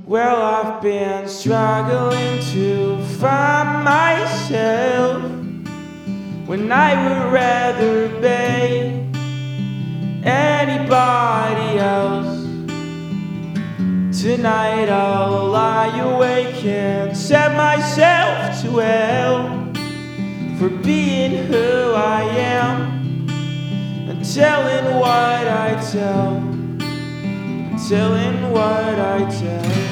Well, I've been struggling to find myself when I would rather be anybody else. Tonight I'll lie awake and set myself to hell for being who I am and telling what I tell, telling what I tell.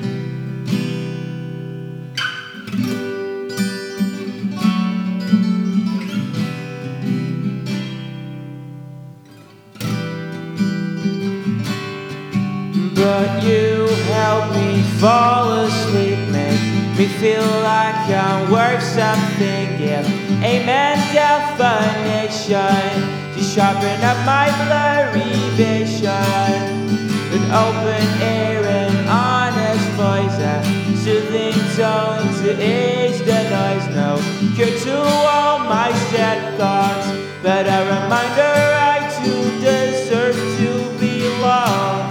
But you help me fall asleep, make me feel like I'm worth something. Give amen definition to sharpen up my blurry vision. An open air and honest voice, a soothing tone to ease the noise. No cure to all my sad thoughts, but a reminder I too deserve to be loved.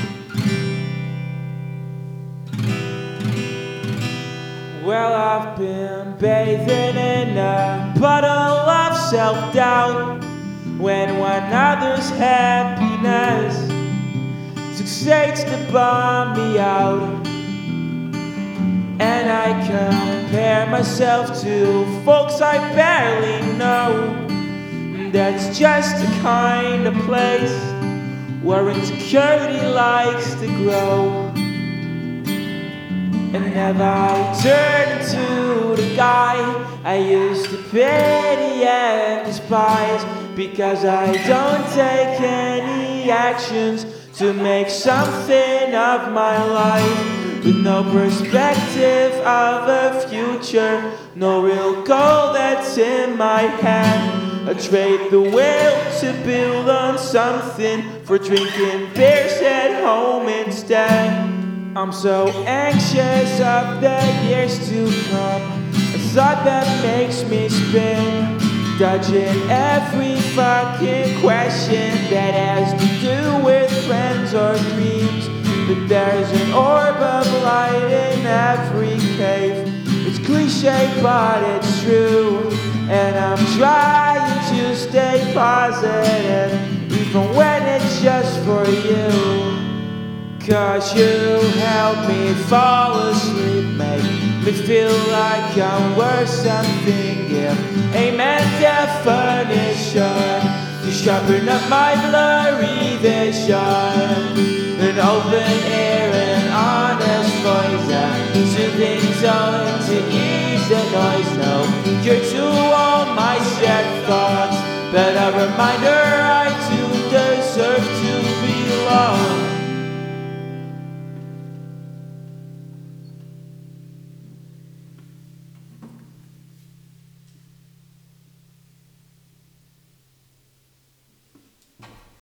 Well, I've been bathing in a puddle of self-doubt when one other's happiness succeeds to bomb me out. And I compare myself to folks I barely know. That's just the kind of place where insecurity likes to grow. And never I turn into the guy I used to pity and despise, because I don't take any actions to make something of my life. With no perspective of a future, no real goal that's in my hand. I trade the will to build on something for drinking beers at home instead. I'm so anxious of the years to come, a thought that makes me spin, dodging every fucking question that has to do with friends or dreams. But there's an orb of light in every cave. It's cliche but it's true, and I'm trying to stay positive even when it's just for you. 'Cause you help me fall asleep, make me feel like I'm worth something. Give amen definition to sharpen up my blurry vision. An open air and honest voice, a soothing tone to ease the noise. No cure to